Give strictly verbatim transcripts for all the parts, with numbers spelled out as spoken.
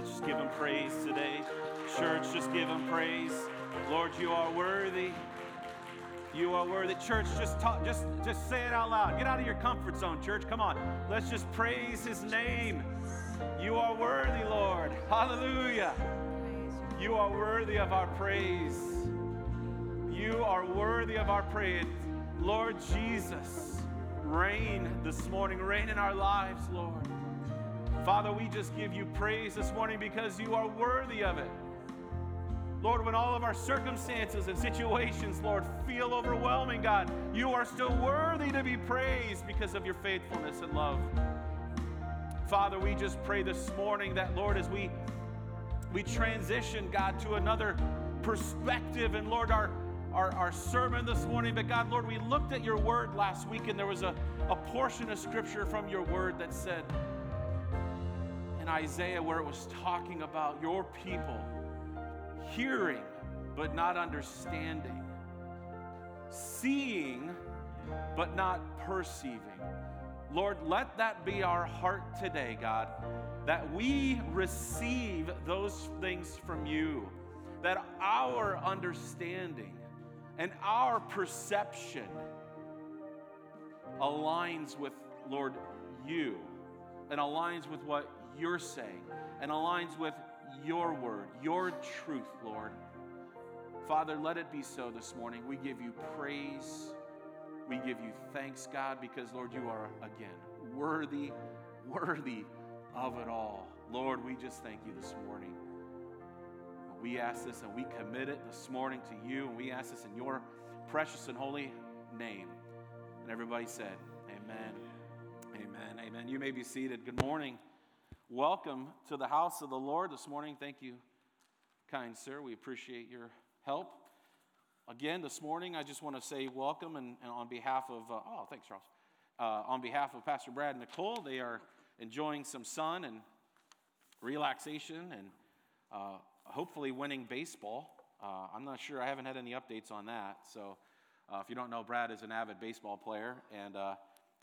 Just give him praise today. Church, just give him praise. Lord, you are worthy. You are worthy. Church, just talk, just, just say it out loud. Get out of your comfort zone, church. Come on. Let's just praise his name. You are worthy, Lord. Hallelujah. You are worthy of our praise. You are worthy of our praise. Lord Jesus, reign this morning. Reign in our lives, Lord. Father, we just give you praise this morning because you are worthy of it. Lord, when all of our circumstances and situations, Lord, feel overwhelming, God, you are still worthy to be praised because of your faithfulness and love. Father, we just pray this morning that, Lord, as we, we transition, God, to another perspective, and Lord, our, our, our sermon this morning, but God, Lord, we looked at your word last week, and there was a, a portion of scripture from your word that said in Isaiah where it was talking about your people hearing but not understanding, seeing but not perceiving. Lord, let that be our heart today, God, that we receive those things from you, that our understanding and our perception aligns with, Lord, you, and aligns with what you're saying, and aligns with your word, your truth, Lord. Father, let it be so this morning. We give you praise. We give you thanks, God, because, Lord, you are, again, worthy, worthy of it all. Lord, we just thank you this morning. We ask this and we commit it this morning to you, and we ask this in your precious and holy name. And everybody said, amen, amen, amen. You may be seated. Good morning. Welcome to the house of the Lord this morning. Thank you, kind sir. We appreciate your help. Again, this morning, I just want to say welcome, and, and on behalf of, uh, oh, thanks, Charles. Uh, on behalf of Pastor Brad and Nicole, they are enjoying some sun and relaxation and uh, hopefully winning baseball. Uh, I'm not sure. I haven't had any updates on that. So uh, if you don't know, Brad is an avid baseball player, and uh,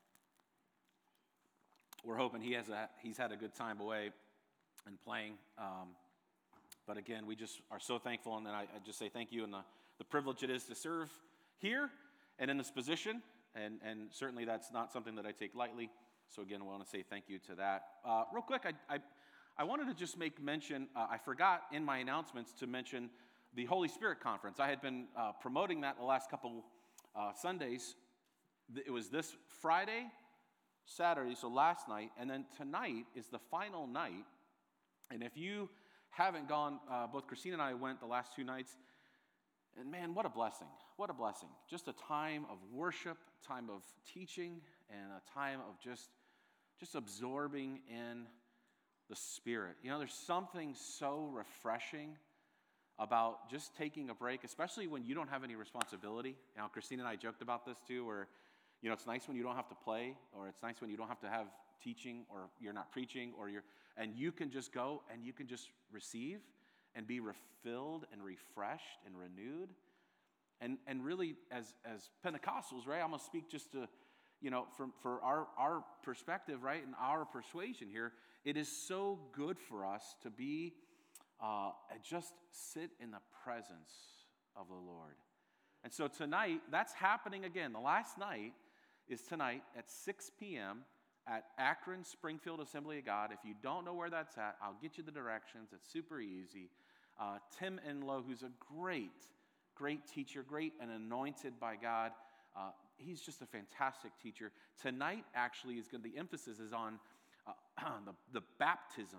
we're hoping he has a, he's had a good time away and playing. Um, but again, we just are so thankful, and then I, I just say thank you and the, the privilege it is to serve here and in this position, and, and certainly that's not something that I take lightly. So again, I want to say thank you to that. Uh, real quick, I, I I wanted to just make mention, uh, I forgot in my announcements to mention the Holy Spirit Conference. I had been uh, promoting that the last couple uh, Sundays. It was this Friday, Saturday, so last night, and then tonight is the final night. And if you haven't gone, uh, both Christine and I went the last two nights, and man, what a blessing, what a blessing. Just a time of worship, time of teaching, and a time of just, just absorbing in the Spirit. You know, there's something so refreshing about just taking a break, especially when you don't have any responsibility. You know, Christine and I joked about this too, where, you know, it's nice when you don't have to play, or it's nice when you don't have to have teaching, or you're not preaching, or you're, and you can just go and you can just receive and be refilled and refreshed and renewed. And and really, as as Pentecostals, right, I'm going to speak just to, you know, from for our, our perspective, right, and our persuasion here, it is so good for us to be, uh, just sit in the presence of the Lord. And so tonight, that's happening again. The last night is tonight at six p.m. at Akron Springfield Assembly of God. If you don't know where that's at, I'll get you the directions. It's super easy. Uh, Tim Enlow, who's a great, great teacher, great and anointed by God. Uh, he's just a fantastic teacher. Tonight, actually, is going to, the emphasis is on uh, the, the baptism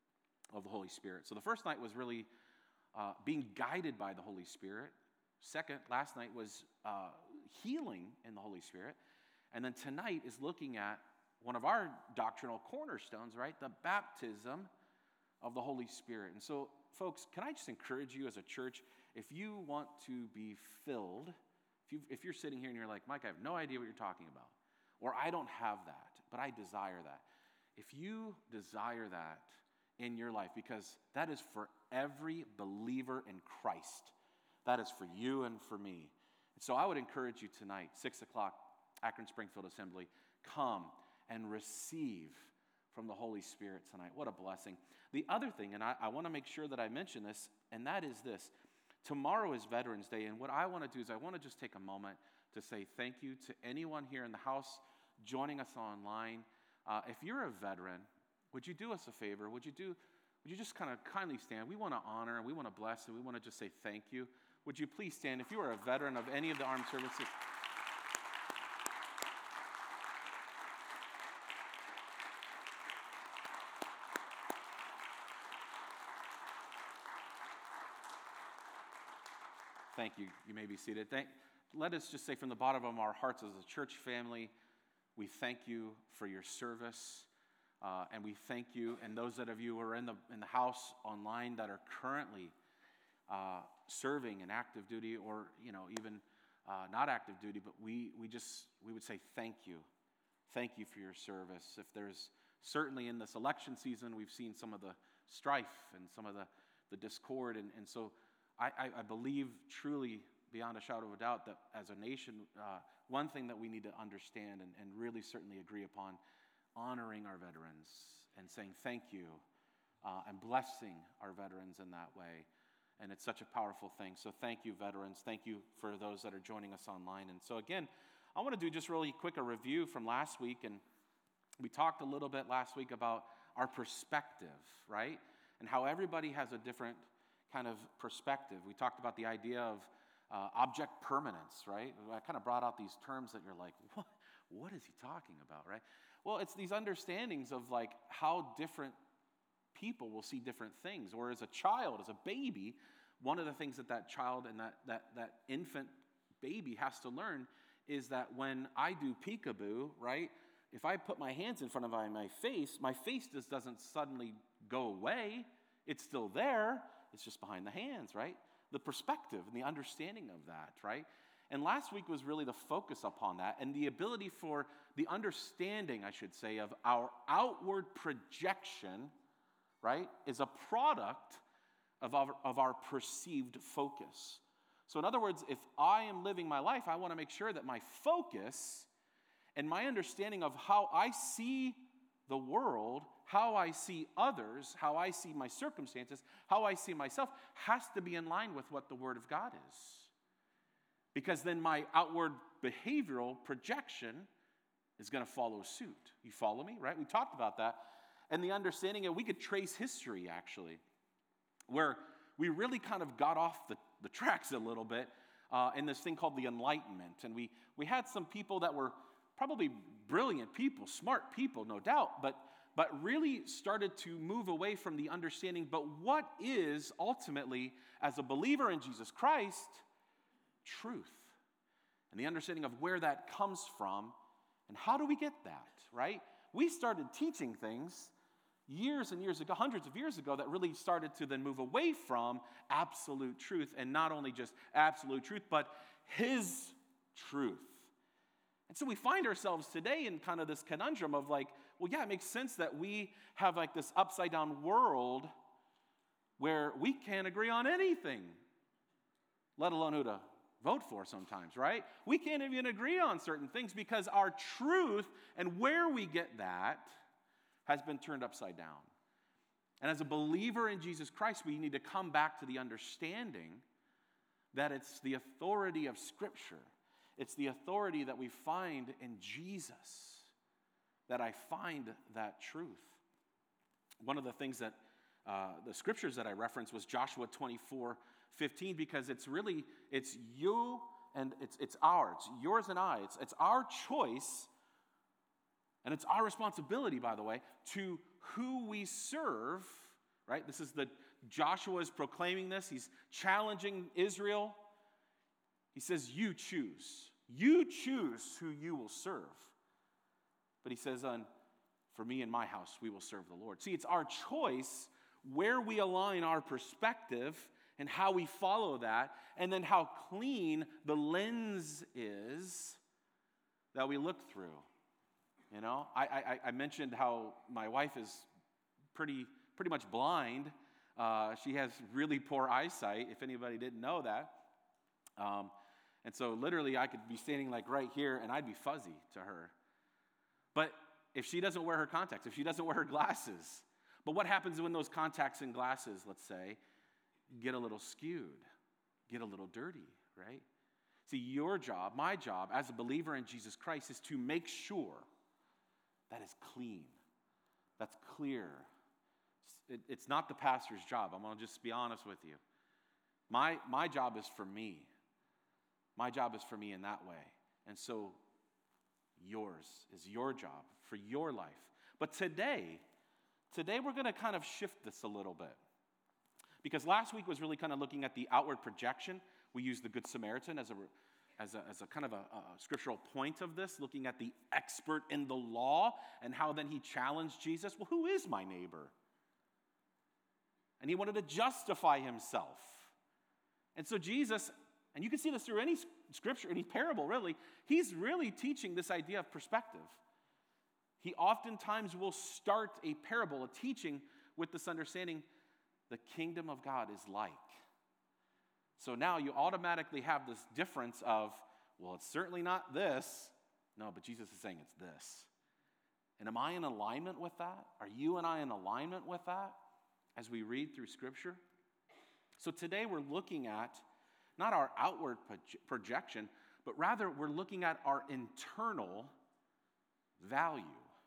of the Holy Spirit. So the first night was really uh, being guided by the Holy Spirit. Second, last night was uh, healing in the Holy Spirit. And then tonight is looking at one of our doctrinal cornerstones, right? The baptism of the Holy Spirit. And so, folks, can I just encourage you as a church, if you want to be filled, if, you, if you're sitting here and you're like, Mike, I have no idea what you're talking about, or I don't have that, but I desire that. If you desire that in your life, because that is for every believer in Christ, that is for you and for me. And so I would encourage you tonight, six o'clock, Akron Springfield Assembly, come and receive from the Holy Spirit tonight. What a blessing. The other thing, and I, I want to make sure that I mention this, and that is this. Tomorrow is Veterans Day, and what I want to do is I want to just take a moment to say thank you to anyone here in the house joining us online. Uh, if you're a veteran, would you do us a favor? Would you do? Would you just kind of kindly stand? We want to honor, and we want to bless, and we want to just say thank you. Would you please stand? If you are a veteran of any of the armed services. Thank you. You may be seated. Thank, let us just say from the bottom of our hearts as a church family, we thank you for your service, uh, and we thank you, and those that of you who are in the in the house online that are currently uh, serving in active duty, or you know even uh, not active duty, but we we just we would say thank you, thank you for your service. If there's certainly in this election season, we've seen some of the strife and some of the the discord, and and so. I, I believe truly, beyond a shadow of a doubt, that as a nation, uh, one thing that we need to understand and, and really certainly agree upon, honoring our veterans and saying thank you uh, and blessing our veterans in that way. And it's such a powerful thing. So thank you, veterans. Thank you for those that are joining us online. And so again, I want to do just really quick a review from last week. And we talked a little bit last week about our perspective, right? And how everybody has a different kind of perspective. We talked about the idea of uh, object permanence, right? I kind of brought out these terms that you're like, what, what is he talking about, right? Well, it's these understandings of like how different people will see different things. Or as a child, as a baby, one of the things that that child and that that that infant baby has to learn is that when I do peekaboo, right? If I put my hands in front of my face, my face just doesn't suddenly go away. It's still there. It's just behind the hands, right? The perspective and the understanding of that, right? And last week was really the focus upon that and the ability for the understanding, I should say, of our outward projection, right, is a product of our, of our perceived focus. So in other words, if I am living my life, I want to make sure that my focus and my understanding of how I see the world, how I see others, how I see my circumstances, how I see myself, has to be in line with what the Word of God is. Because then my outward behavioral projection is going to follow suit. You follow me, right? We talked about that. And the understanding that we could trace history, actually, where we really kind of got off the, the tracks a little bit uh, in this thing called the Enlightenment. And we, we had some people that were probably brilliant people, smart people, no doubt, but, but really started to move away from the understanding, but what is ultimately, as a believer in Jesus Christ, truth? And the understanding of where that comes from, and how do we get that, right? We started teaching things years and years ago, hundreds of years ago, that really started to then move away from absolute truth, and not only just absolute truth, but His truth. And so we find ourselves today in kind of this conundrum of like, well, yeah, it makes sense that we have like this upside down world where we can't agree on anything, let alone who to vote for sometimes, right? We can't even agree on certain things because our truth and where we get that has been turned upside down. And as a believer in Jesus Christ, we need to come back to the understanding that it's the authority of Scripture. It's the authority that we find in Jesus that I find that truth. One of the things that uh, the scriptures that I referenced was Joshua twenty-four fifteen, because it's really, it's you and it's it's ours, yours and I. It's, it's our choice, and it's our responsibility, by the way, to who we serve, right? This is the, Joshua is proclaiming this. He's challenging Israel. He says, you choose. You choose who you will serve. But he says, on, for me and my house, we will serve the Lord. See, it's our choice where we align our perspective and how we follow that, and then how clean the lens is that we look through. You know, I, I, I mentioned how my wife is pretty, pretty much blind. Uh, she has really poor eyesight, if anybody didn't know that. Um, And so literally I could be standing like right here and I'd be fuzzy to her. But if she doesn't wear her contacts, if she doesn't wear her glasses. But what happens when those contacts and glasses, let's say, get a little skewed, get a little dirty, right? See, your job, my job as a believer in Jesus Christ is to make sure that is clean, that's clear. It, it's not the pastor's job. I'm going to just be honest with you. My, my job is for me. My job is for me in that way. And so yours is your job for your life. But today, today we're going to kind of shift this a little bit. Because last week was really kind of looking at the outward projection. We used the Good Samaritan as a, as a, as a kind of a, a scriptural point of this, looking at the expert in the law and how then he challenged Jesus. Well, who is my neighbor? And he wanted to justify himself. And so Jesus, and you can see this through any scripture, any parable really, he's really teaching this idea of perspective. He oftentimes will start a parable, a teaching, with this understanding, the kingdom of God is like. So now you automatically have this difference of, well, it's certainly not this. No, but Jesus is saying it's this. And am I in alignment with that? Are you and I in alignment with that as we read through Scripture? So today we're looking at not our outward projection, but rather we're looking at our internal value.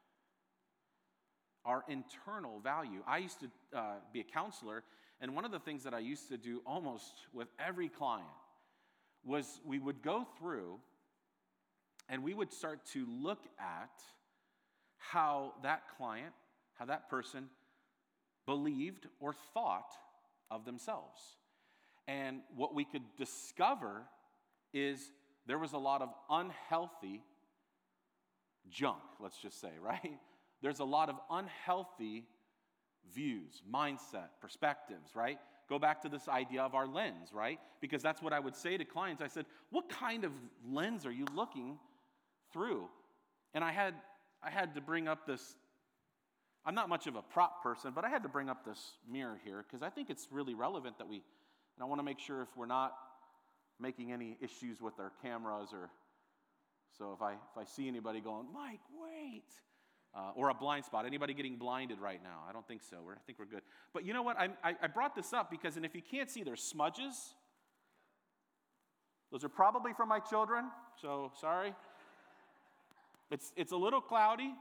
Our internal value. I used to uh, be a counselor, and one of the things that I used to do almost with every client was we would go through and we would start to look at how that client, how that person believed or thought of themselves. And what we could discover is there was a lot of unhealthy junk, let's just say, right? There's a lot of unhealthy views, mindset, perspectives, right? Go back to this idea of our lens, right? Because that's what I would say to clients. I said, what kind of lens are you looking through? And I had I had to bring up this, I'm not much of a prop person, but I had to bring up this mirror here because I think it's really relevant that we, and I want to make sure if we're not making any issues with our cameras or, so if I if I see anybody going, Mike, wait, Uh, or a blind spot. Anybody getting blinded right now? I don't think so. We're, I think we're good. But you know what? I, I, I brought this up because, and if you can't see, there's smudges. Those are probably from my children, so sorry. It's, it's a little cloudy.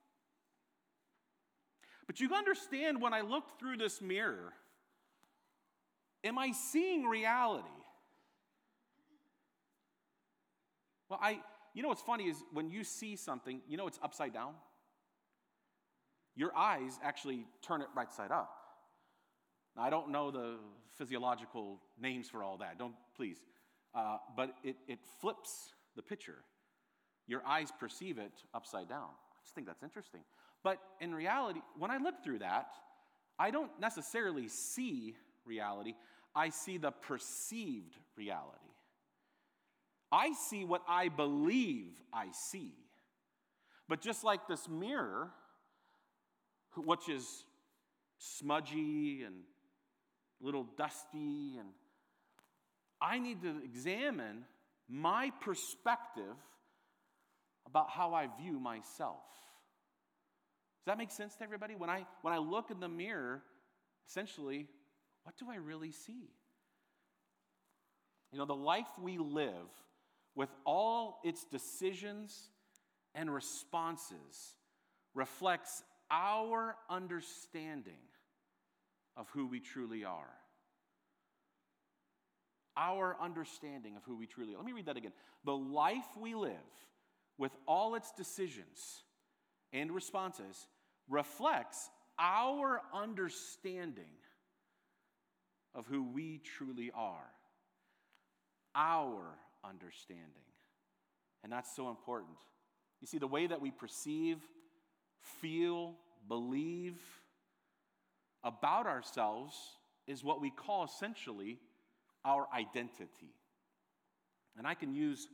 But you understand when I look through this mirror, am I seeing reality? Well, I, you know what's funny is when you see something, you know it's upside down? Your eyes actually turn it right side up. Now, I don't know the physiological names for all that. Don't, please. Uh, but it, it flips the picture. Your eyes perceive it upside down. I just think that's interesting. But in reality, when I look through that, I don't necessarily see reality. I see the perceived reality. I see what I believe I see. But just like this mirror, which is smudgy and a little dusty, and I need to examine my perspective about how I view myself. Does that make sense to everybody? When I when I look in the mirror, essentially, what do I really see? You know, the life we live with all its decisions and responses reflects our understanding of who we truly are. Our understanding of who we truly are. Let me read that again. The life we live with all its decisions and responses reflects our understanding of who we truly are. Our understanding. And that's so important. You see, the way that we perceive, feel, believe about ourselves is what we call essentially our identity. And I can use,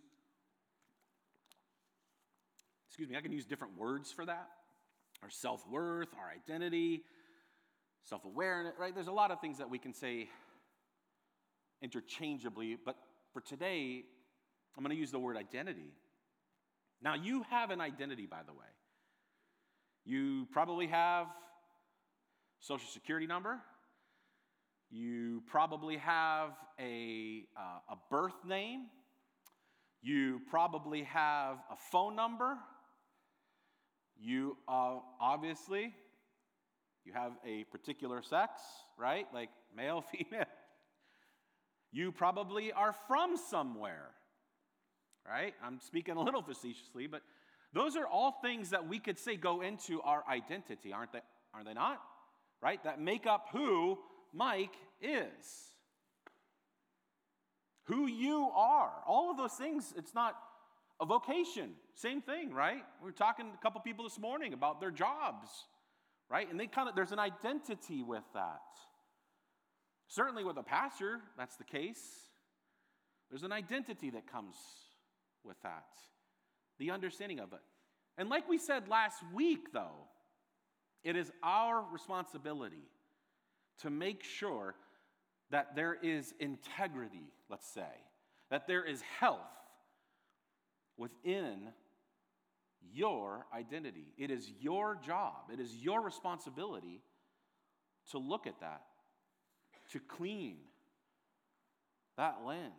excuse me, I can use different words for that. Our self-worth, our identity, self-awareness, right? There's a lot of things that we can say interchangeably, but for today, I'm going to use the word identity. Now, you have an identity, by the way. You probably have Social Security number. You probably have a, uh, a birth name. You probably have a phone number. You uh, obviously, you have a particular sex, right? Like male, female. You probably are from somewhere, right? I'm speaking a little facetiously, but those are all things that we could say go into our identity, aren't they? Aren't they not? Right? That make up who Mike is. Who you are. All of those things, it's not a vocation. Same thing, right? We were talking to a couple people this morning about their jobs, right? And they kind of, there's an identity with that. Certainly with a pastor, that's the case. There's an identity that comes with that. The understanding of it. And like we said last week, though, it is our responsibility to make sure that there is integrity, let's say, that there is health within your identity. It is your job, it is your responsibility to look at that, to clean that lens,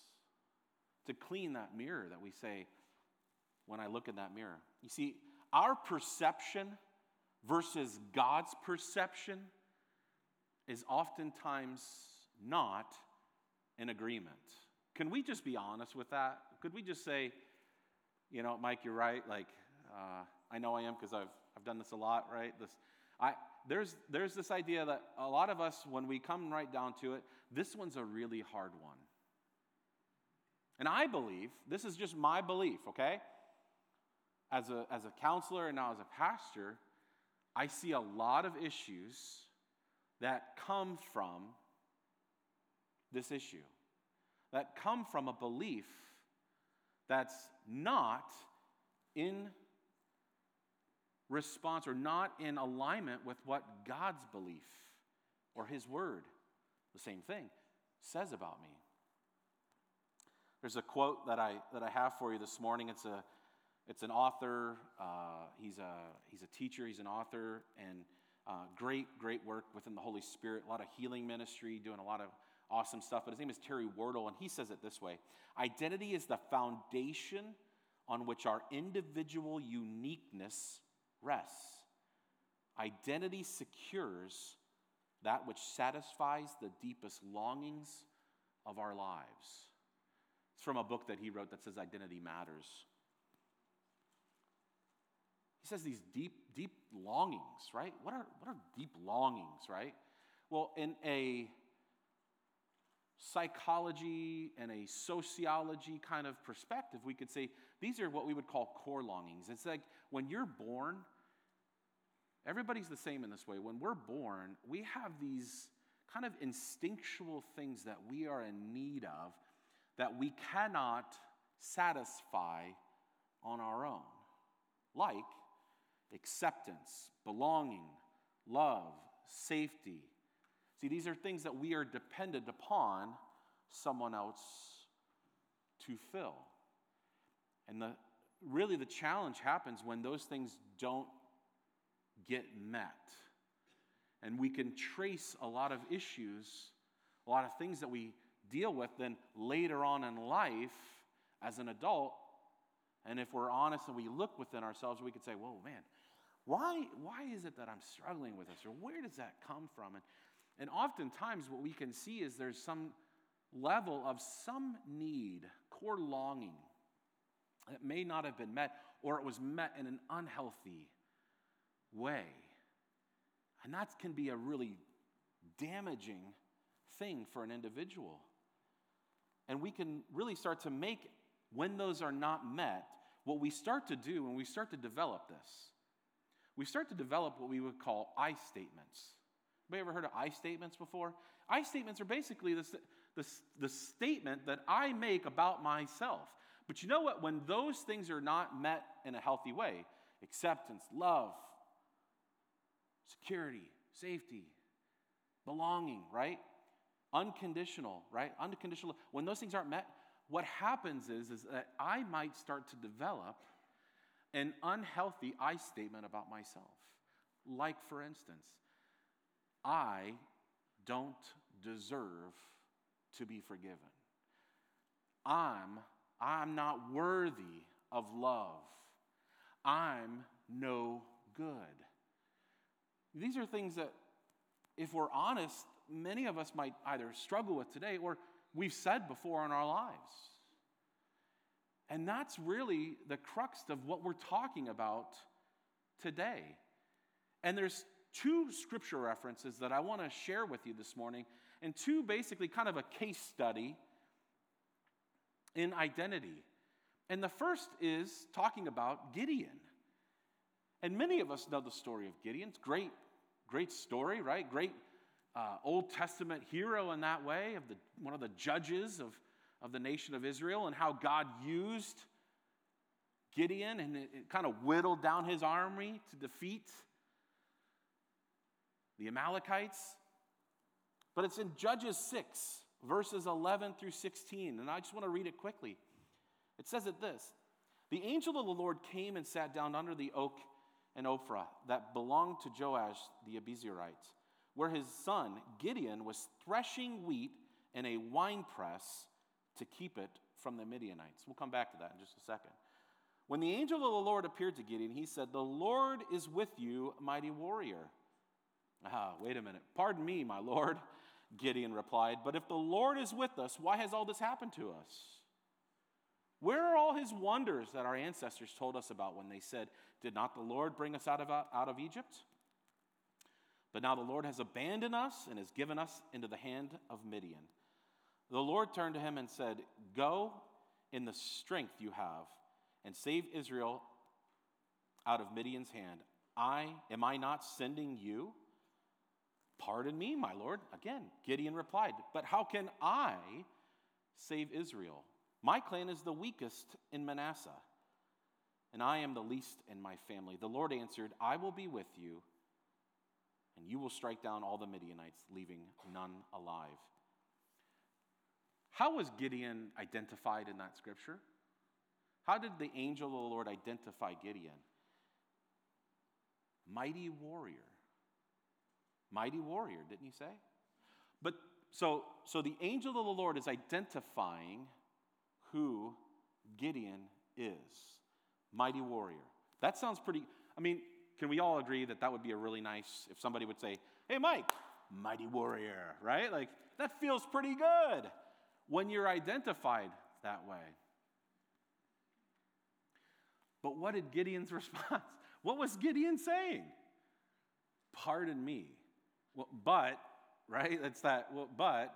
to clean that mirror that we say, when I look in that mirror. You see, our perception versus God's perception is oftentimes not in agreement. Can we just be honest with that? Could we just say, you know, Mike, you're right. Like, uh, I know I am because I've I've done this a lot, right? This, I there's there's this idea that a lot of us, when we come right down to it, this one's a really hard one. And I believe, this is just my belief, okay? As a as a counselor and now as a pastor, I see a lot of issues that come from this issue, that come from a belief that's not in response or not in alignment with what God's belief or His Word, the same thing, says about me. There's a quote that I that I have for you this morning. It's a it's an author. Uh, he's a he's a teacher. He's an author, and uh, great great work within the Holy Spirit. A lot of healing ministry, doing a lot of awesome stuff. But his name is Terry Wardle, and he says it this way: identity is the foundation on which our individual uniqueness rests. Identity secures that which satisfies the deepest longings of our lives. It's from a book that he wrote that says Identity Matters. He says these deep, deep longings, right? What are, what are deep longings, right? Well, in a psychology and a sociology kind of perspective, we could say these are what we would call core longings. It's like when you're born, everybody's the same in this way. When we're born, we have these kind of instinctual things that we are in need of that we cannot satisfy on our own, like acceptance, belonging, love, safety. See, these are things that we are dependent upon someone else to fill. And the really the challenge happens when those things don't get met. And we can trace a lot of issues, a lot of things that we deal with then later on in life as an adult. And if we're honest and we look within ourselves, we could say, whoa, man, why, why is it that I'm struggling with this? Or where does that come from? And, and oftentimes what we can see is there's some level of some need, core longing, that may not have been met, or it was met in an unhealthy way. And that can be a really damaging thing for an individual. And we can really start to make, when those are not met, what we start to do when we start to develop this, we start to develop what we would call I statements. Anybody ever heard of I statements before? I statements are basically the, the, the statement that I make about myself. But you know what? When those things are not met in a healthy way, acceptance, love, security, safety, belonging, right? Unconditional, right? Unconditional. When those things aren't met, what happens is, is that I might start to develop an unhealthy I statement about myself. Like, for instance, I don't deserve to be forgiven. I'm, I'm not worthy of love. I'm no good. These are things that, if we're honest, many of us might either struggle with today or we've said before in our lives. And that's really the crux of what we're talking about today. And there's two scripture references that I want to share with you this morning, and two basically kind of a case study in identity. And the first is talking about Gideon. And many of us know the story of Gideon. It's great, great story, right? Great uh, Old Testament hero in that way, of the one of the judges of, of the nation of Israel, and how God used Gideon and it, it kind of whittled down his army to defeat the Amalekites. But it's in Judges six, verses eleven through sixteen, and I just want to read it quickly. It says it this: the angel of the Lord came and sat down under the oak in Ophrah that belonged to Joash the Abiezrite, where his son Gideon was threshing wheat in a winepress to keep it from the Midianites. We'll come back to that in just a second. When the angel of the Lord appeared to Gideon, he said, "The Lord is with you, mighty warrior." Ah, wait a minute. "Pardon me, my Lord," Gideon replied, "but if the Lord is with us, why has all this happened to us? Where are all his wonders that our ancestors told us about when they said, 'Did not the Lord bring us out of, out of Egypt?' But now the Lord has abandoned us and has given us into the hand of Midian." The Lord turned to him and said, "Go in the strength you have and save Israel out of Midian's hand. I, am I not sending you?" "Pardon me, my Lord." Again, Gideon replied, "But how can I save Israel? My clan is the weakest in Manasseh, and I am the least in my family." The Lord answered, "I will be with you, and you will strike down all the Midianites, leaving none alive." How was Gideon identified in that scripture? How did the angel of the Lord identify Gideon? Mighty warrior. Mighty warrior, didn't he say? But so, so the angel of the Lord is identifying who Gideon is. Mighty warrior. That sounds pretty, I mean, can we all agree that that would be a really nice, if somebody would say, "Hey, Mike, mighty warrior," right? Like, that feels pretty good when you're identified that way. But what did Gideon's response? What was Gideon saying? "Pardon me." Well, but, right? It's that, well, but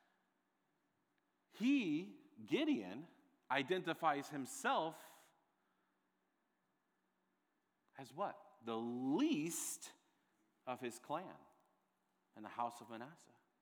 he, Gideon, identifies himself as what? The least of his clan in the house of Manasseh.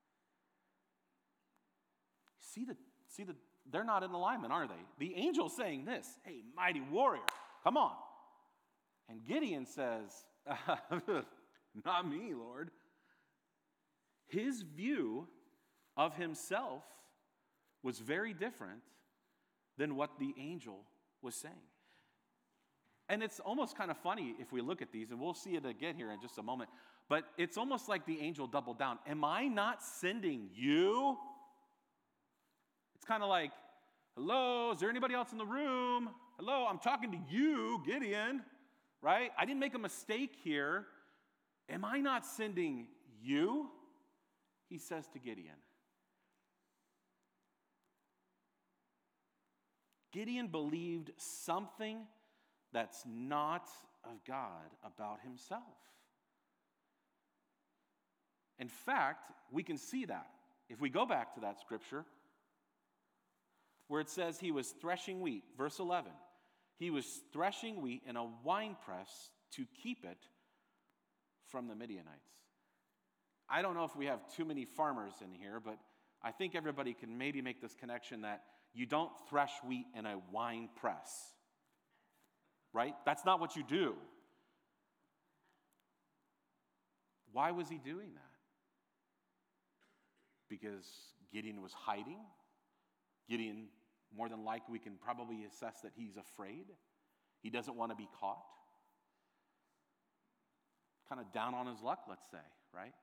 See the, see the, they're not in alignment, are they? The angel's saying this, "Hey, mighty warrior, come on." And Gideon says, "Not me, Lord." His view of himself was very different than what the angel was saying. And it's almost kind of funny if we look at these, and we'll see it again here in just a moment, but it's almost like the angel doubled down. "Am I not sending you?" It's kind of like, "Hello, is there anybody else in the room? Hello, I'm talking to you, Gideon, right? I didn't make a mistake here. Am I not sending you?" He says to Gideon. Gideon believed something that's not of God about himself. In fact, we can see that if we go back to that scripture where it says he was threshing wheat, verse eleven. He was threshing wheat in a winepress to keep it from the Midianites. I don't know if we have too many farmers in here, but I think everybody can maybe make this connection that you don't thresh wheat in a wine press, right? That's not what you do. Why was he doing that? Because Gideon was hiding. Gideon, more than likely, we can probably assess that he's afraid. He doesn't want to be caught. Kind of down on his luck, let's say, right?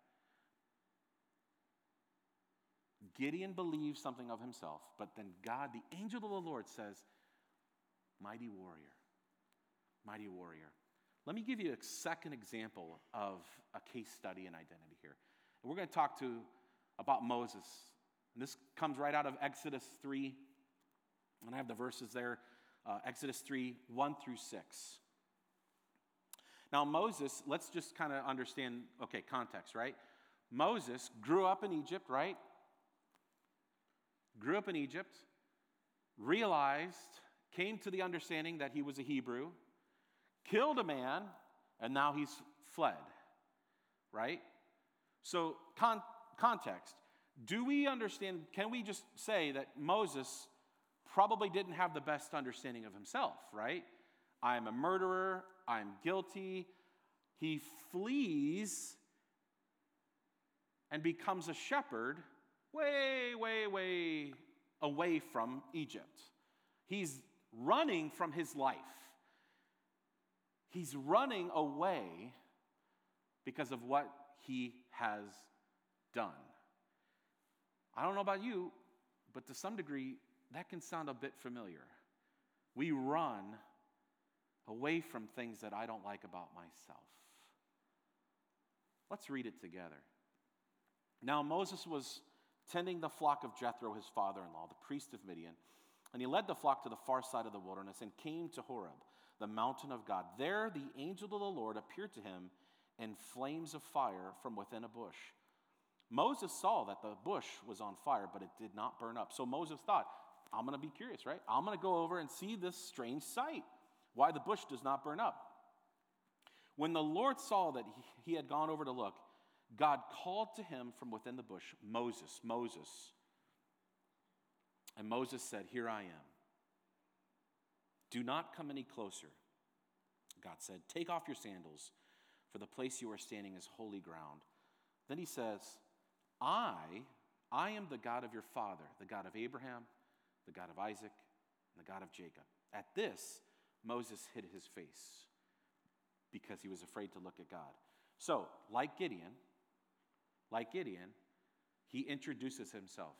Gideon believes something of himself, but then God, the angel of the Lord, says, mighty warrior, mighty warrior. Let me give you a second example of a case study in identity here. And we're going to talk to about Moses. And this comes right out of Exodus three. And I have the verses there. Uh, Exodus three, one through six. Now Moses, let's just kind of understand, okay, context, right? Moses grew up in Egypt, right? Grew up in Egypt, realized, came to the understanding that he was a Hebrew, killed a man, and now he's fled, right? So, con- context. Do we understand, can we just say that Moses probably didn't have the best understanding of himself, right? I'm a murderer, I'm guilty. He flees and becomes a shepherd way, way, way away from Egypt. He's running from his life. He's running away because of what he has done. I don't know about you, but to some degree, that can sound a bit familiar. We run away from things that I don't like about myself. Let's read it together. Now Moses was tending the flock of Jethro, his father-in-law, the priest of Midian, and he led the flock to the far side of the wilderness and came to Horeb, the mountain of God. There the angel of the Lord appeared to him in flames of fire from within a bush. Moses saw that the bush was on fire, but it did not burn up. So Moses thought, I'm going to be curious, right? I'm going to go over and see this strange sight, why the bush does not burn up. When the Lord saw that he had gone over to look, God called to him from within the bush, Moses, Moses. And Moses said, here I am. Do not come any closer. God said, take off your sandals, for the place you are standing is holy ground. Then he says, I, I am the God of your father, the God of Abraham, the God of Isaac, and the God of Jacob. At this, Moses hid his face because he was afraid to look at God. So, like Gideon, like Gideon, he introduces himself.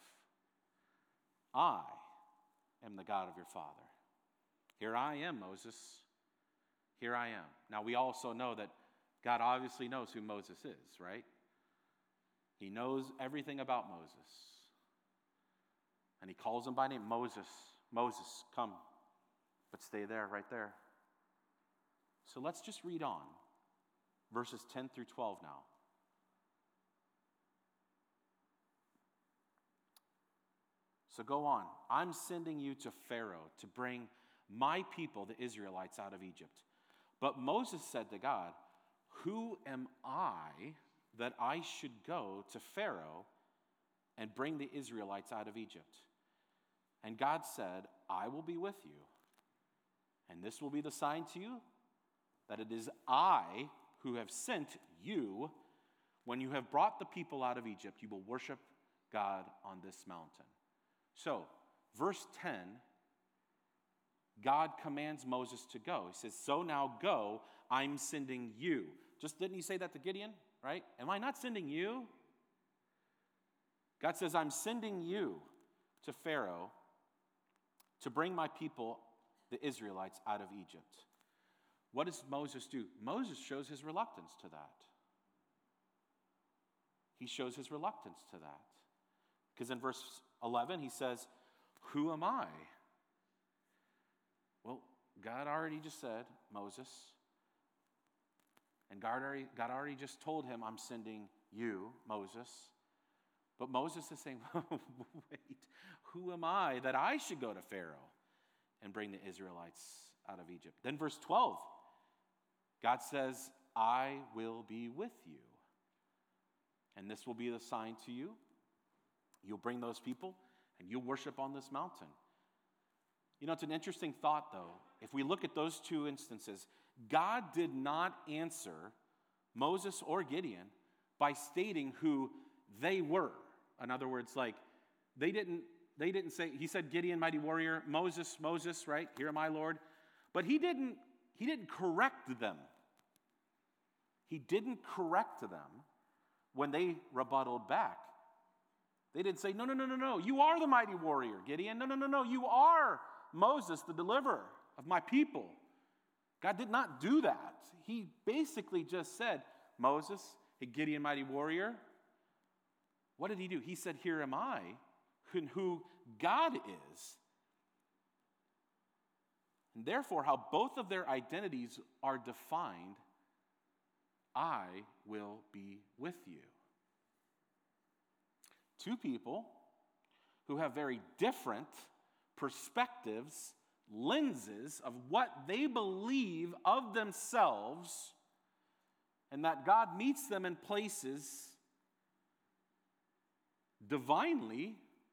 I am the God of your father. Here I am, Moses. Here I am. Now, we also know that God obviously knows who Moses is, right? He knows everything about Moses. And he calls him by name, Moses, Moses, come. But stay there, right there. So let's just read on. Verses ten through twelve now. So go on. I'm sending you to Pharaoh to bring my people, the Israelites, out of Egypt. But Moses said to God, who am I that I should go to Pharaoh and bring the Israelites out of Egypt? And God said, I will be with you. And this will be the sign to you that it is I who have sent you. When you have brought the people out of Egypt, you will worship God on this mountain. So, verse ten, God commands Moses to go. He says, so now go, I'm sending you. Just didn't he say that to Gideon, right? Am I not sending you? God says, I'm sending you to Pharaoh to bring my people, the Israelites, out of Egypt. What does Moses do? Moses shows his reluctance to that. He shows his reluctance to that. Because in verse eleven, he says, who am I? Well, God already just said, Moses. And God already, God already just told him, I'm sending you, Moses. But Moses is saying, wait, who am I that I should go to Pharaoh and bring the Israelites out of Egypt? Then verse twelve, God says, I will be with you. And this will be the sign to you. You'll bring those people and you'll worship on this mountain. You know, it's an interesting thought, though. If we look at those two instances, God did not answer Moses or Gideon by stating who they were. In other words, like, they didn't, they didn't say, he said, Gideon, mighty warrior, Moses, Moses, right? Here am I, Lord. But he didn't he didn't correct them. He didn't correct them when they rebutted back. They didn't say, no, no, no, no, no, you are the mighty warrior, Gideon. No, no, no, no, you are Moses, the deliverer of my people. God did not do that. He basically just said, Moses, a Gideon, mighty warrior. What did he do? He said, here am I, who God is. And therefore, how both of their identities are defined, I will be with you. Two people who have very different perspectives, lenses of what they believe of themselves, and that God meets them in places divinely,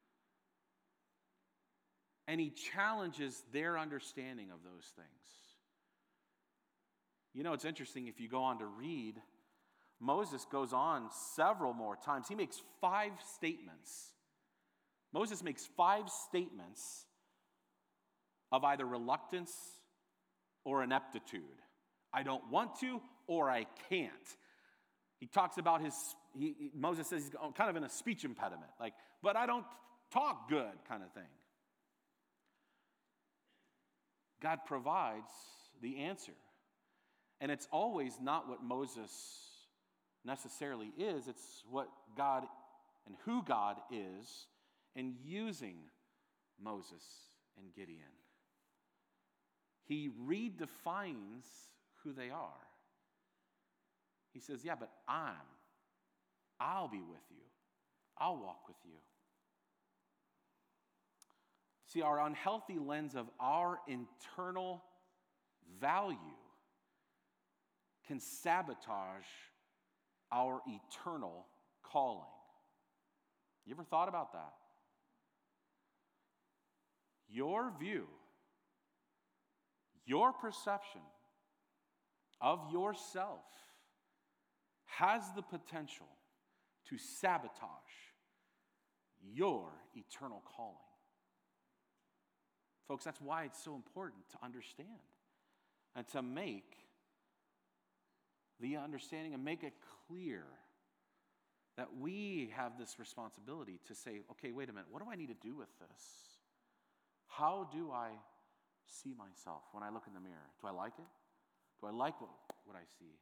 and he challenges their understanding of those things. You know, it's interesting if you go on to read, Moses goes on several more times. He makes five statements. Moses makes five statements of either reluctance or ineptitude. I don't want to, or I can't. He talks about his, he, he- Moses says he's kind of in a speech impediment, like, but I don't talk good kind of thing. God provides the answer. And it's always not what Moses necessarily is, it's what God and who God is in using Moses and Gideon. He redefines who they are. He says, yeah, but I'm, I'll be with you. I'll walk with you. See, our unhealthy lens of our internal value can sabotage our eternal calling. You ever thought about that? Your view, your perception of yourself has the potential to sabotage your eternal calling. Folks, that's why it's so important to understand and to make the understanding and make it clear that we have this responsibility to say, okay, wait a minute, what do I need to do with this? How do I see myself when I look in the mirror? Do I like it? Do I like what, what I see?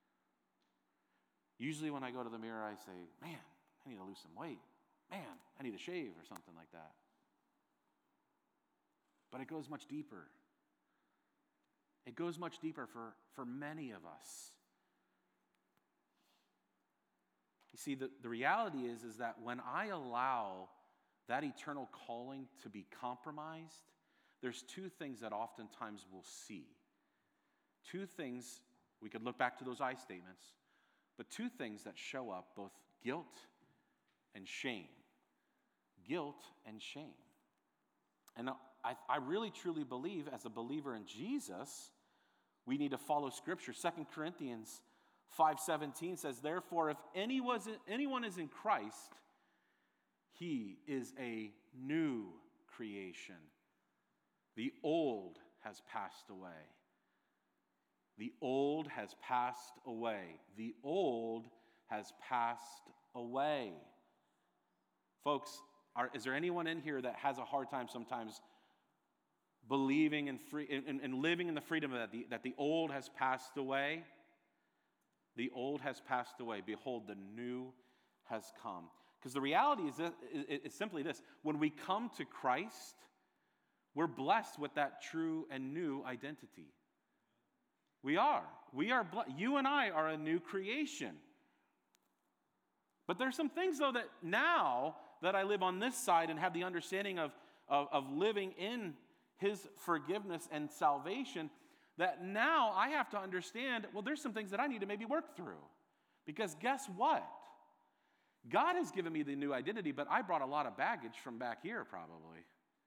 Usually when I go to the mirror, I say, man, I need to lose some weight. Man, I need to shave or something like that. But it goes much deeper. It goes much deeper for, for many of us. You see, the, the reality is, is that when I allow that eternal calling to be compromised, there's two things that oftentimes we'll see. Two things, we could look back to those I statements, but two things that show up, both guilt and shame. Guilt and shame. And I, I really truly believe, as a believer in Jesus, we need to follow Scripture. Second Corinthians five seventeen says, therefore, if anyone anyone is in Christ, he is a new creation. The old has passed away. The old has passed away. The old has passed away. Folks, are, is there anyone in here that has a hard time sometimes believing and free and, and living in the freedom of that the, that the old has passed away? The old has passed away. Behold, the new has come. Because the reality is, that, is simply this. When we come to Christ, we're blessed with that true and new identity. We are. We are. Ble- you and I are a new creation. But there's some things, though, that now that I live on this side and have the understanding of, of, of living in his forgiveness and salvation, that now I have to understand, well, there's some things that I need to maybe work through. Because guess what? God has given me the new identity, but I brought a lot of baggage from back here probably.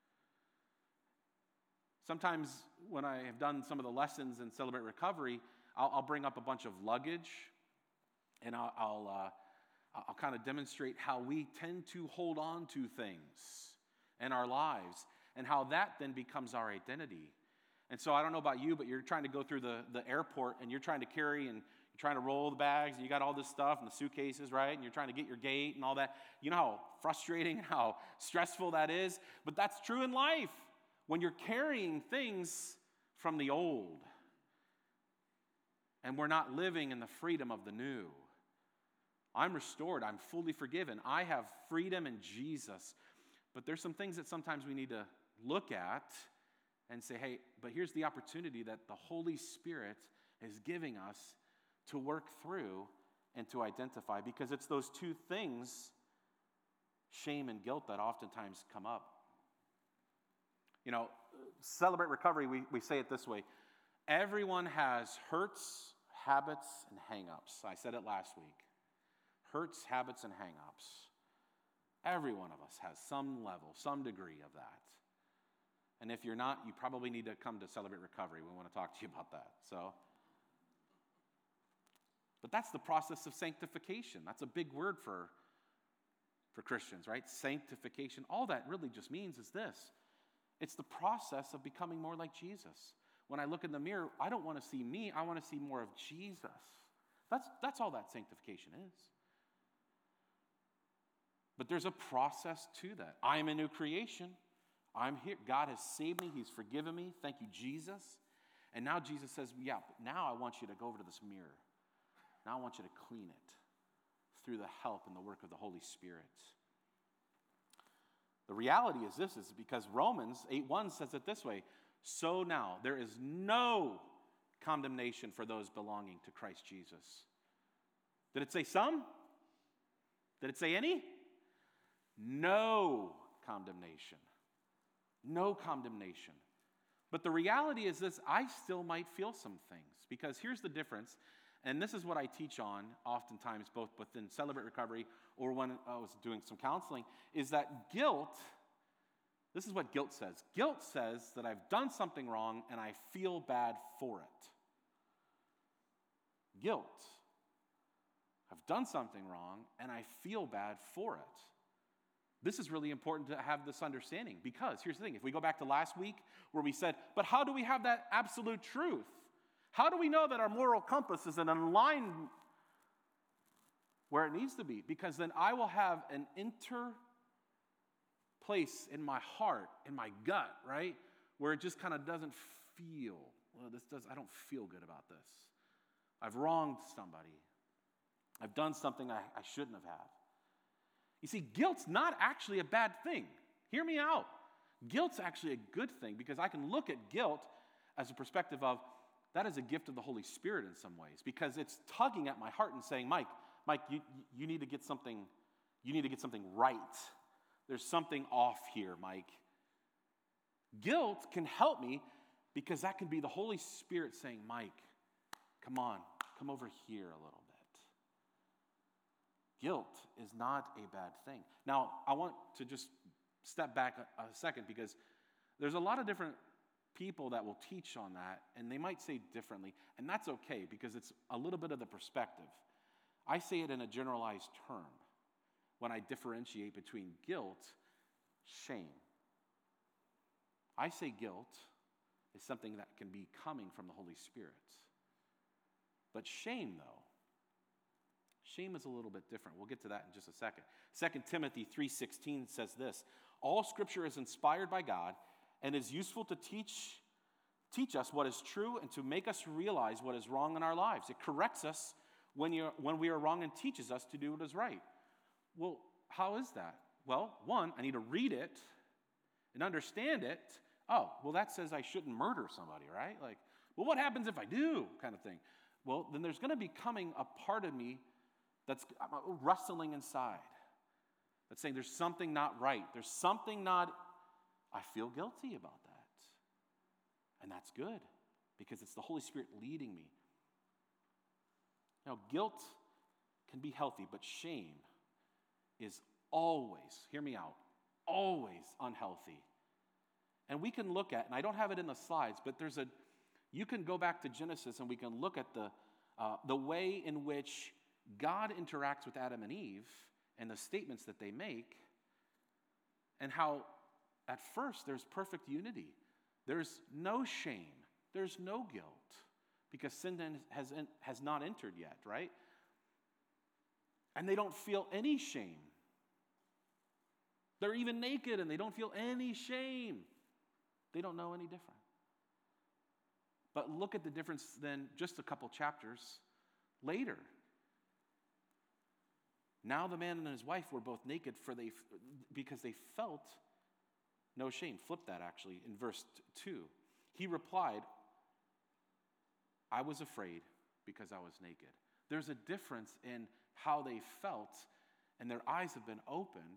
Sometimes when I have done some of the lessons in Celebrate Recovery, I'll, I'll bring up a bunch of luggage, and I'll, I'll, uh, I'll kind of demonstrate how we tend to hold on to things in our lives, and how that then becomes our identity. And so I don't know about you, but you're trying to go through the, the airport and you're trying to carry and you're trying to roll the bags and you got all this stuff and the suitcases, right? And you're trying to get your gate and all that. You know how frustrating and how stressful that is? But that's true in life when you're carrying things from the old and we're not living in the freedom of the new. I'm restored. I'm fully forgiven. I have freedom in Jesus. But there's some things that sometimes we need to look at and say, hey, but here's the opportunity that the Holy Spirit is giving us to work through and to identify, because it's those two things, shame and guilt, that oftentimes come up. You know, Celebrate Recovery, we, we say it this way. Everyone has hurts, habits, and hang-ups. I said it last week. Hurts, habits, and hang-ups. Every one of us has some level, some degree of that. And if you're not, you probably need to come to Celebrate Recovery. We want to talk to you about that. So, but that's the process of sanctification. That's a big word for, for Christians, right? Sanctification. All that really just means is this. It's the process of becoming more like Jesus. When I look in the mirror, I don't want to see me. I want to see more of Jesus. That's, that's all that sanctification is. But there's a process to that. I am a new creation. I'm here. God has saved me. He's forgiven me. Thank you, Jesus. And now Jesus says, yeah, but now I want you to go over to this mirror. Now I want you to clean it through the help and the work of the Holy Spirit. The reality is this, is because Romans eight one says it this way. So now there is no condemnation for those belonging to Christ Jesus. Did it say some? Did it say any? No condemnation. No condemnation. But the reality is this, I still might feel some things. Because here's the difference, and this is what I teach on oftentimes, both within Celebrate Recovery or when I was doing some counseling, is that guilt, this is what guilt says. Guilt says that I've done something wrong and I feel bad for it. Guilt. I've done something wrong and I feel bad for it. This is really important to have this understanding, because here's the thing. If we go back to last week where we said, but how do we have that absolute truth? How do we know that our moral compass is in line where it needs to be? Because then I will have an inner place in my heart, in my gut, right? Where it just kind of doesn't feel, well, this does, I don't feel good about this. I've wronged somebody. I've done something I, I shouldn't have had. You see, guilt's not actually a bad thing. Hear me out. Guilt's actually a good thing, because I can look at guilt as a perspective of that is a gift of the Holy Spirit in some ways, because it's tugging at my heart and saying, Mike, Mike, you, you need to get something, you need to get something right. There's something off here, Mike. Guilt can help me, because that can be the Holy Spirit saying, Mike, come on, come over here a little bit. Guilt is not a bad thing. Now, I want to just step back a, a second, because there's a lot of different people that will teach on that, and they might say differently, and that's okay, because it's a little bit of the perspective. I say it in a generalized term when I differentiate between guilt, shame. I say guilt is something that can be coming from the Holy Spirit. But shame, though, shame is a little bit different. We'll get to that in just a second. Second Timothy three sixteen says this, all Scripture is inspired by God and is useful to teach, teach us what is true and to make us realize what is wrong in our lives. It corrects us when, you're, when we are wrong and teaches us to do what is right. Well, how is that? Well, one, I need to read it and understand it. Oh, well, that says I shouldn't murder somebody, right? Like, well, what happens if I do, kind of thing. Well, then there's going to be coming a part of me that's wrestling inside, that's saying there's something not right. There's something not, I feel guilty about that. And that's good, because it's the Holy Spirit leading me. Now, guilt can be healthy, but shame is always, hear me out, always unhealthy. And we can look at, and I don't have it in the slides, but there's a, you can go back to Genesis and we can look at the, uh, the way in which God interacts with Adam and Eve and the statements that they make, and how at first there's perfect unity. There's no shame. there's no guilt because sin then has, has not entered yet, right? And they don't feel any shame. They're even naked and they don't feel any shame. They don't know any different. But look at the difference then just a couple chapters later. Now the man and his wife were both naked for they because they felt no shame. Flip that actually in verse two. He replied, I was afraid because I was naked. There's a difference in how they felt, and their eyes have been opened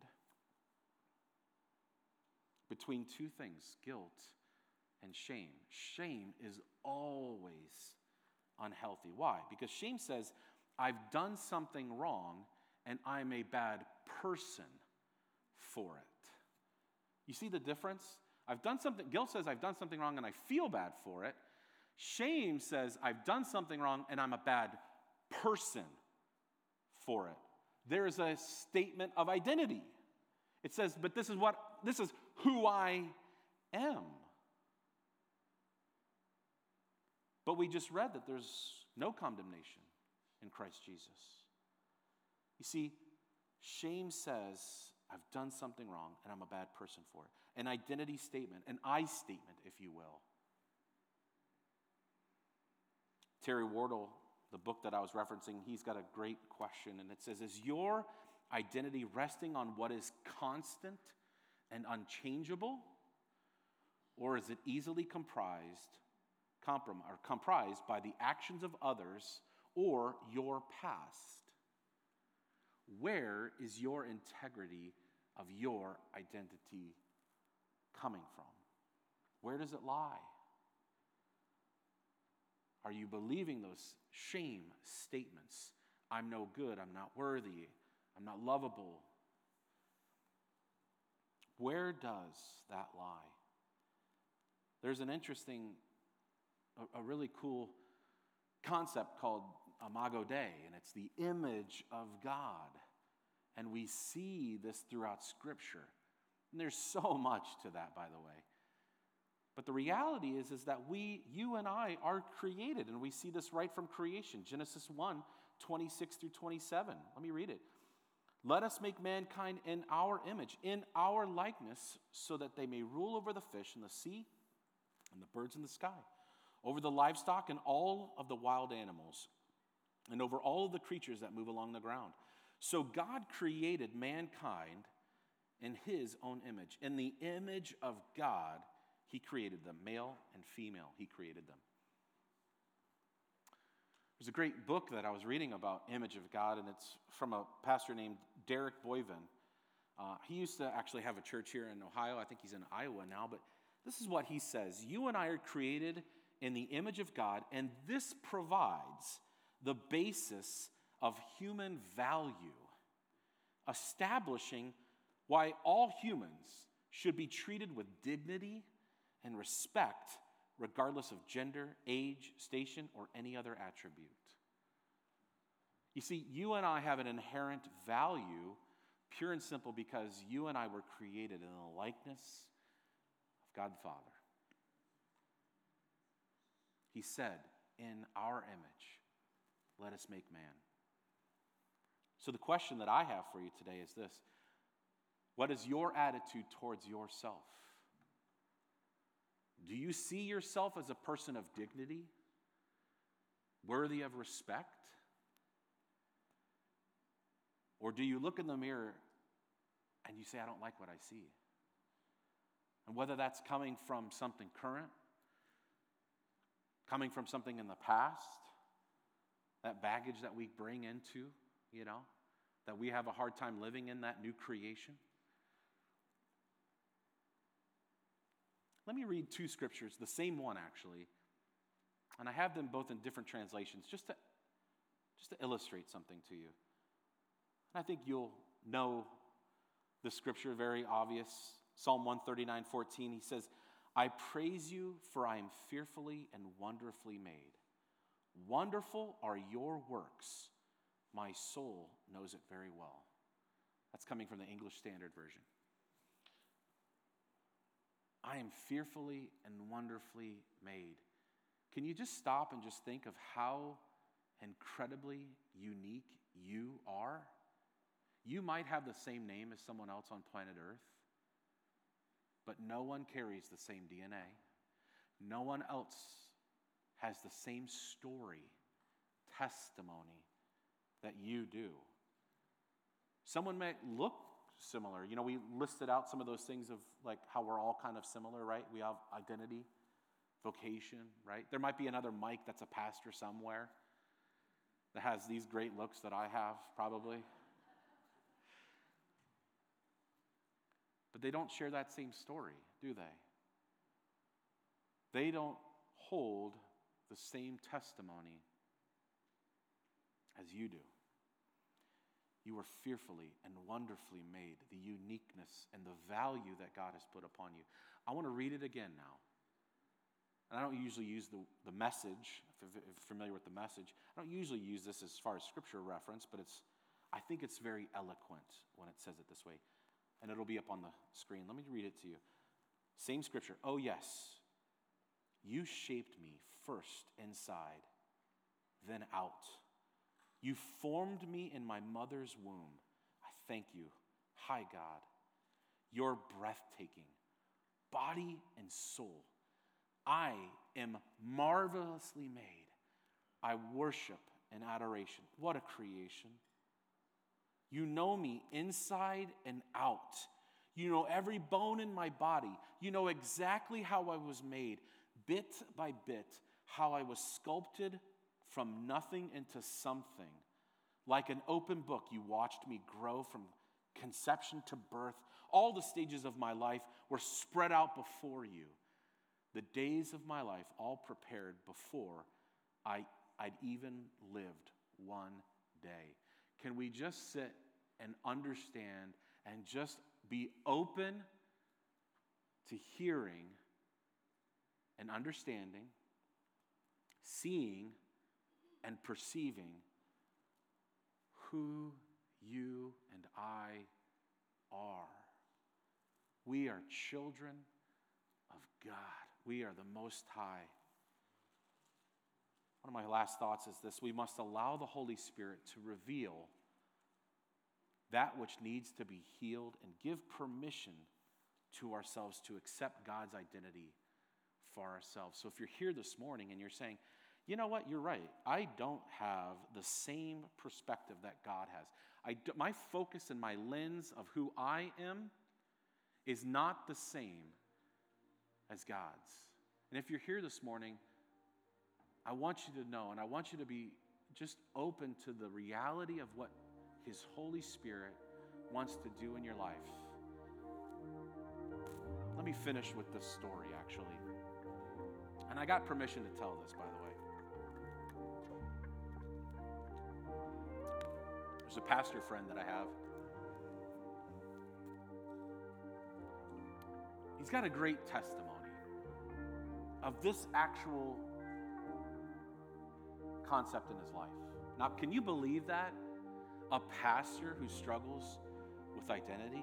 between two things, guilt and shame. Shame is always unhealthy. Why? Because shame says, I've done something wrong and I'm a bad person for it. You see the difference? I've done something, guilt says I've done something wrong and I feel bad for it. Shame says I've done something wrong and I'm a bad person for it. There is a statement of identity. It says, but this is what, this is who I am. But we just read that there's no condemnation in Christ Jesus. You see, shame says, I've done something wrong and I'm a bad person for it. An identity statement, an I statement, if you will. Terry Wardle, the book that I was referencing, he's got a great question, and it says, is your identity resting on what is constant and unchangeable, or is it easily comprised, comprom- or comprised by the actions of others or your past? Where is your integrity of your identity coming from? Where does it lie? Are you believing those shame statements? I'm no good, I'm not worthy, I'm not lovable. Where does that lie? There's an interesting, a, a really cool concept called Imago Dei, and it's the image of God. And we see this throughout Scripture. And there's so much to that, by the way. But the reality is, is that we, you and I, are created, and we see this right from creation. Genesis one, twenty-six through twenty-seven. Let me read it. Let us make mankind in our image, in our likeness, so that they may rule over the fish in the sea and the birds in the sky, over the livestock and all of the wild animals, and over all of the creatures that move along the ground. So God created mankind in his own image. In the image of God, he created them, male and female, he created them. There's a great book that I was reading about image of God, and it's from a pastor named Derek Boyven. Uh, he used to actually have a church here in Ohio. I think he's in Iowa now, but this is what he says. You and I are created in the image of God, and this provides the basis of human value, establishing why all humans should be treated with dignity and respect regardless of gender, age, station, or any other attribute. You see, you and I have an inherent value, pure and simple, because you and I were created in the likeness of God the Father. He said, in our image, let us make man. So the question that I have for you today is this: what is your attitude towards yourself? Do you see yourself as a person of dignity, worthy of respect? Or do you look in the mirror and you say, I don't like what I see? And whether that's coming from something current, coming from something in the past, that baggage that we bring into, you know, that we have a hard time living in that new creation. Let me read two scriptures, the same one actually, and I have them both in different translations just to, just to illustrate something to you. And I think you'll know the scripture, very obvious. Psalm one thirty-nine, fourteen, he says, I praise you, for I am fearfully and wonderfully made. Wonderful are your works. My soul knows it very well. That's coming from the English Standard Version. I am fearfully and wonderfully made. can you just stop and just think of how incredibly unique you are? You might have the same name as someone else on planet Earth, but no one carries the same D N A. No one else has the same story, testimony that you do. Someone may look similar. You know, we listed out some of those things of like how we're all kind of similar, right? We have identity, vocation, right? There might be another Mike that's a pastor somewhere that has these great looks that I have, probably. But they don't share that same story, do they? They don't hold the same testimony as you do. You were fearfully and wonderfully made, the uniqueness and the value that God has put upon you. I want to read it again now. And I don't usually use the, the message, if you're familiar with the message. I don't usually use this as far as scripture reference, but it's, I think it's very eloquent when it says it this way. And it'll be up on the screen. Let me read it to you. Same scripture. Oh, yes, you shaped me first inside, then out. You formed me in my mother's womb. I thank you. Hi, God. You're breathtaking, body and soul. I am marvelously made. I worship in adoration. What a creation. You know me inside and out. You know every bone in my body. You know exactly how I was made, bit by bit, how I was sculpted from nothing into something. Like an open book, you watched me grow from conception to birth. All the stages of my life were spread out before you. The days of my life all prepared before I, I'd even lived one day. Can we just sit and understand and just be open to hearing and understanding, seeing and perceiving who you and I are? We are children of God. We are the Most High. One of my last thoughts is this: we must allow the Holy Spirit to reveal that which needs to be healed and give permission to ourselves to accept God's identity for ourselves. So if you're here this morning and you're saying, you know what, you're right, I don't have the same perspective that God has. I do, my focus and my lens of who I am is not the same as God's. And if you're here this morning, I want you to know, and I want you to be just open to the reality of what His Holy Spirit wants to do in your life. Let me finish with this story, actually. And I got permission to tell this, by the way. There's a pastor friend that I have. He's got a great testimony of this actual concept in his life. Now, can you believe that? A pastor who struggles with identity?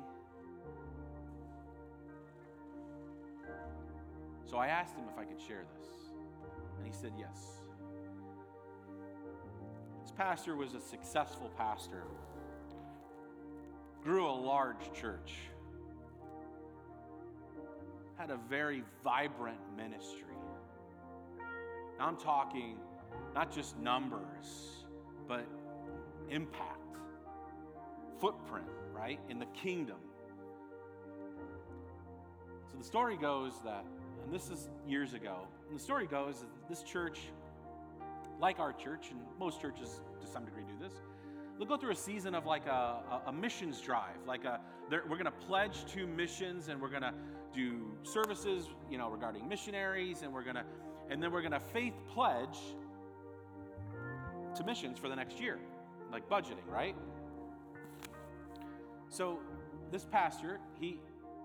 So I asked him if I could share this, and he said yes. This pastor was a successful pastor, grew a large church, had a very vibrant ministry. Now I'm talking not just numbers, but impact, footprint, right, in the kingdom. So the story goes that, and this is years ago, and the story goes that this church, like our church, and most churches to some degree do this, they'll go through a season of like a, a, a missions drive. Like a, we're going to pledge to missions, and we're going to do services, you know, regarding missionaries, and we're going to, and then we're going to faith pledge to missions for the next year, like budgeting, right? So this pastor, he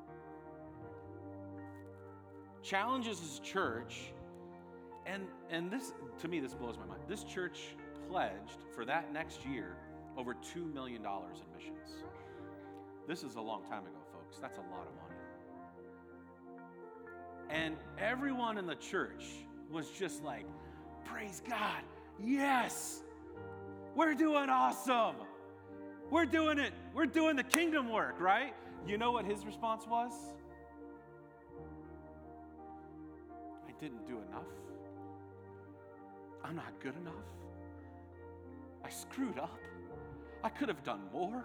challenges his church, and and this, to me, this blows my mind. This church pledged for that next year over two million dollars in missions. This is a long time ago, folks. That's a lot of money. And everyone in the church was just like, praise God, yes, we're doing awesome. We're doing it. We're doing the kingdom work, right? You know what his response was? I didn't do enough. I'm not good enough. I screwed up. I could have done more.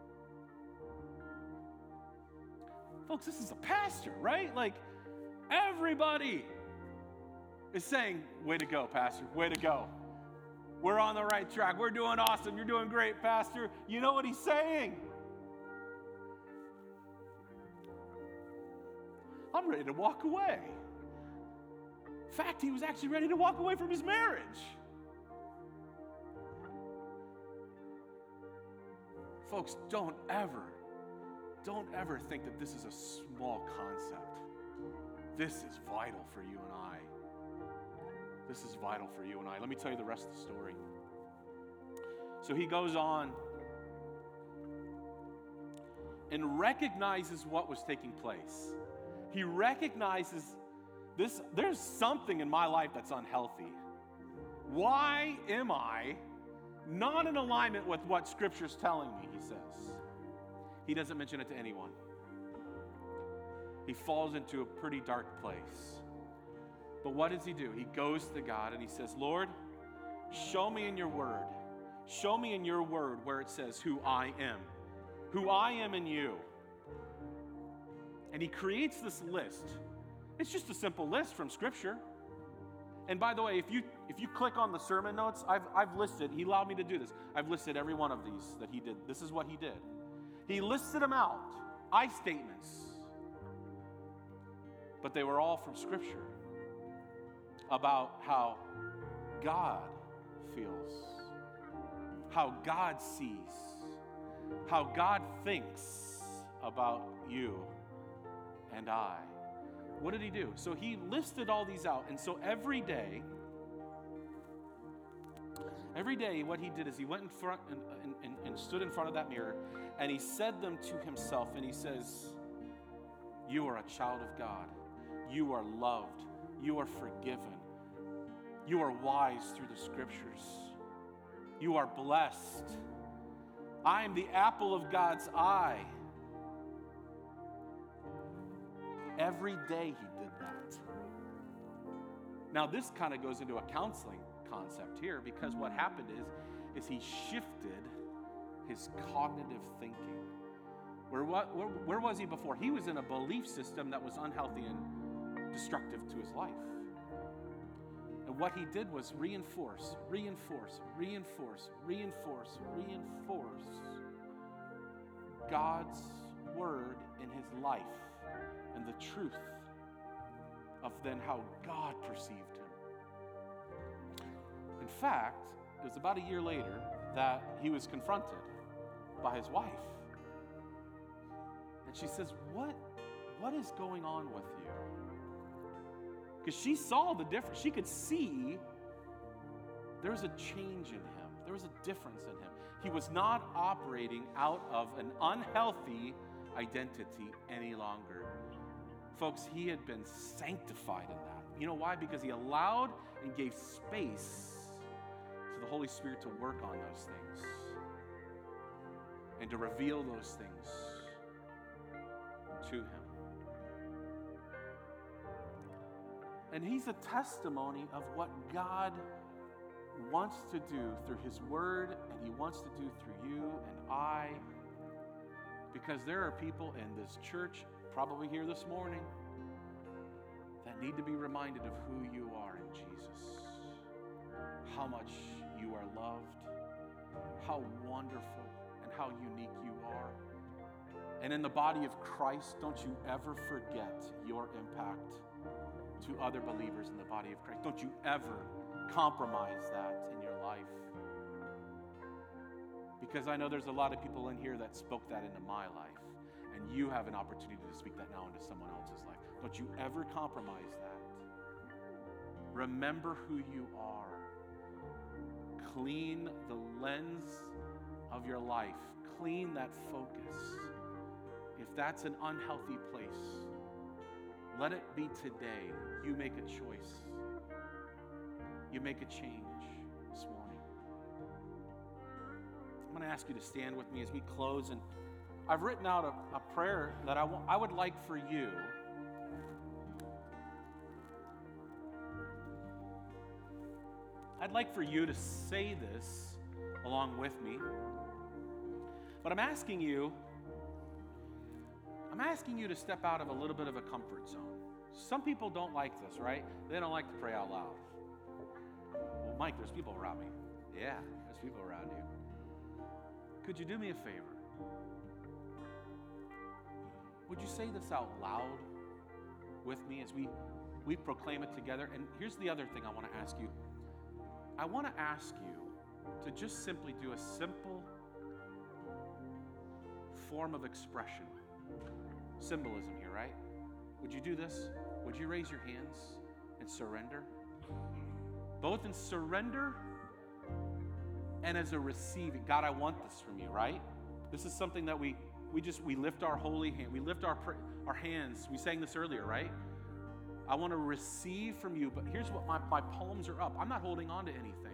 Folks, this is a pastor, right? Like, everybody is saying, way to go, pastor, way to go. We're on the right track. We're doing awesome. You're doing great, pastor. You know what he's saying? I'm ready to walk away. In fact, he was actually ready to walk away from his marriage. Folks, don't ever, don't ever think that this is a small concept. This is vital for you and I. This is vital for you and I. Let me tell you the rest of the story. So he goes on and recognizes what was taking place. He recognizes this, there's something in my life that's unhealthy. Why am I not in alignment with what Scripture's telling me, he says. He doesn't mention it to anyone. He falls into a pretty dark place. But what does he do? He goes to God and he says, Lord, show me in your word. Show me in your word where it says who I am. Who I am in you. And he creates this list. It's just a simple list from Scripture. And by the way, if you if you click on the sermon notes, I've I've listed, he allowed me to do this. I've listed every one of these that he did. This is what he did. He listed them out. I statements. But they were all from Scripture. About how God feels, how God sees, how God thinks about you and I. What did he do? So he listed all these out, and so every day, every day what he did is he went in front and, and, and stood in front of that mirror, and he said them to himself, and he says, you are a child of God. You are loved. You are forgiven. You are wise through the Scriptures. You are blessed. I am the apple of God's eye. Every day he did that. Now this kind of goes into a counseling concept here, because what happened is, is he shifted his cognitive thinking. Where, what, where, where was he before? He was in a belief system that was unhealthy and destructive to his life. And what he did was reinforce, reinforce, reinforce, reinforce, reinforce God's word in his life and the truth of then how God perceived him. In fact, it was about a year later that he was confronted by his wife. And she says, what, what is going on with you? Because she saw the difference. She could see there was a change in him. There was a difference in him. He was not operating out of an unhealthy identity any longer. Folks, he had been sanctified in that. You know why? Because he allowed and gave space to the Holy Spirit to work on those things and to reveal those things to him. And he's a testimony of what God wants to do through his word, and he wants to do through you and I. Because there are people in this church, probably here this morning, that need to be reminded of who you are in Jesus. How much you are loved, how wonderful and how unique you are. And in the body of Christ, don't you ever forget your impact to other believers in the body of Christ. Don't you ever compromise that in your life. Because I know there's a lot of people in here that spoke that into my life, and you have an opportunity to speak that now into someone else's life. Don't you ever compromise that. Remember who you are. Clean the lens of your life. Clean that focus. If that's an unhealthy place, let it be today. You make a choice you make a change this morning. I'm going to ask you to stand with me as we close. And I've written out a, a prayer that I, w- I would like for you I'd like for you to say this along with me. But I'm asking you, I'm asking you to step out of a little bit of a comfort zone. Some people don't like this, right? They don't like to pray out loud. Well, Mike, there's people around me. Yeah, there's people around you. Could you do me a favor? Would you say this out loud with me as we, we proclaim it together? And here's the other thing I want to ask you. I want to ask you to just simply do a simple form of expression. Symbolism here, right? Would you do this? Would you raise your hands and surrender? Both in surrender and as a receiving. God, I want this from you, right? This is something that we we just, we lift our holy hand. We lift our our hands. We sang this earlier, right? I want to receive from you, but here's what my, my palms are up. I'm not holding on to anything.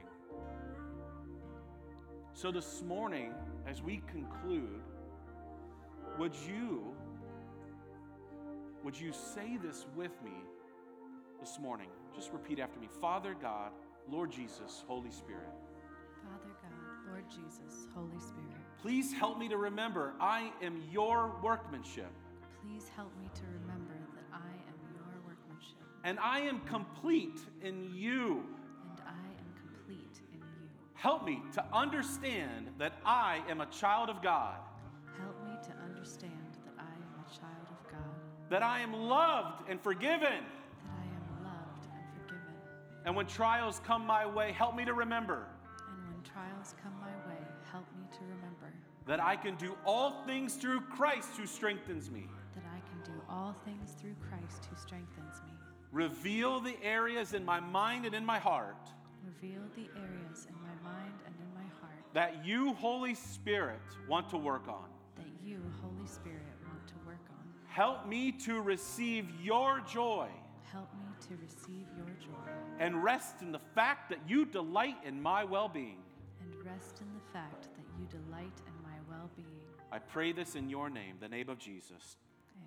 So this morning, as we conclude, would you, would you say this with me this morning? Just repeat after me. Father God, Lord Jesus, Holy Spirit. Father God, Lord Jesus, Holy Spirit. Please help me to remember I am your workmanship. Please help me to remember that I am your workmanship. And I am complete in you. And I am complete in you. Help me to understand that I am a child of God. Help me to understand that I am a child of God. That I am loved and forgiven. That I am loved and forgiven. And when trials come my way, help me to remember. And when trials come my way, help me to remember. That I can do all things through Christ who strengthens me. That I can do all things through Christ who strengthens me. Reveal the areas in my mind and in my heart. Reveal the areas in my mind and in my heart. That you, Holy Spirit, want to work on. That you, Holy Spirit, want to work on. Help me to receive your joy. Help me to receive your joy. And rest in the fact that you delight in my well-being. And rest in the fact that you delight in my well-being. I pray this in your name, the name of Jesus.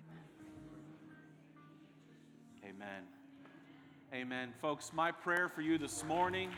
Amen. Amen. Amen. Folks, my prayer for you this morning,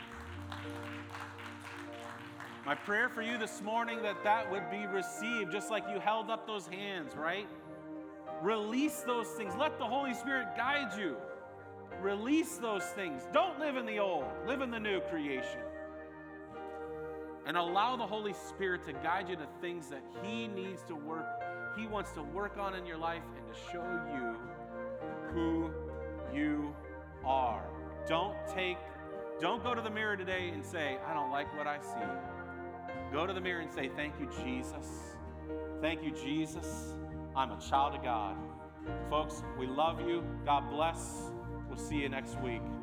my prayer for you this morning that that would be received just like you held up those hands, right? Release those things. Let the Holy Spirit guide you. Release those things. Don't live in the old. Live in the new creation. And allow the Holy Spirit to guide you to things that He needs to work, He wants to work on in your life and to show you who you are. Don't take, don't go to the mirror today and say, I don't like what I see. Go to the mirror and say, thank you, Jesus. Thank you, Jesus. I'm a child of God. Folks, we love you. God bless. We'll see you next week.